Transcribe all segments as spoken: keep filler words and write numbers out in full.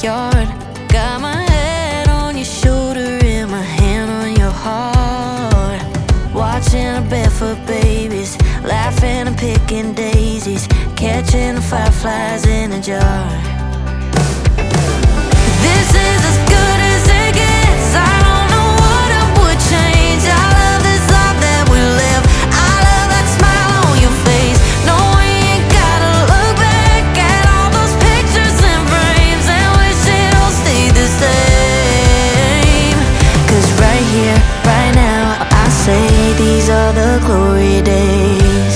yard. Got my head on your shoulder and my hand on your heart. Watching our barefoot babies, laughing and picking daisies, catching the fireflies in a jar. This is as good as it gets. I don't know what I would change. I love this life that we live. I love that smile on your face. No, we ain't gotta look back at all those pictures and frames and wish it all stayed the same. Cause right here, right now, I say these are the glory days.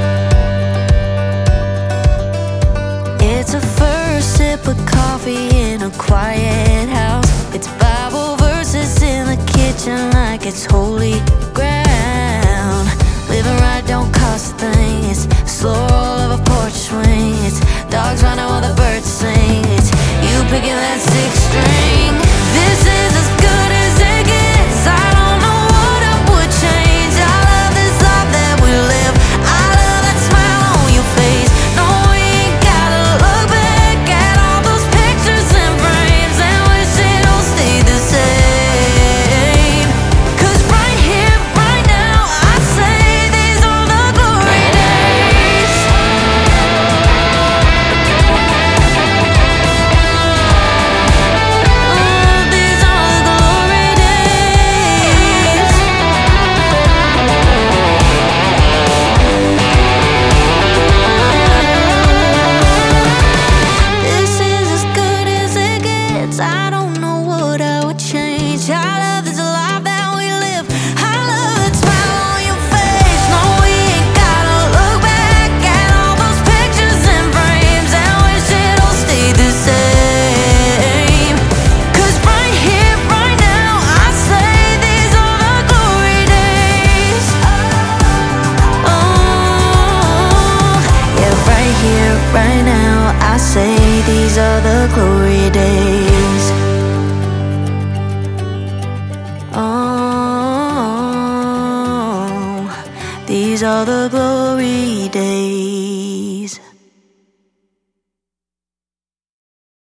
It's a first sip of coffee in a quiet house. It's Bible verses in the kitchen like it's holy ground. Living right don't cost a thing. It's slow roll of a porch swing. It's dogs running while the birds sing. It's you picking that sixth string. This is as good as it gets. I don't know what I would change. I love this life that we live. I love that smile on your face. No, we ain't gotta look back at all those pictures and frames and wish it all stayed the same. Cause right here, right now, I say these are the glory days. Oh, these are the glory days. This is as good as it gets. I don't know what I would change. I love this life that we live. I love that smile on your face. No, we ain't gotta look back at all those pictures and frames and wish it all stayed the same. Cause right here, right now, I say these are the glory days. Oh, yeah, right here, right now, I say these are the glory days. Oh, these are the glory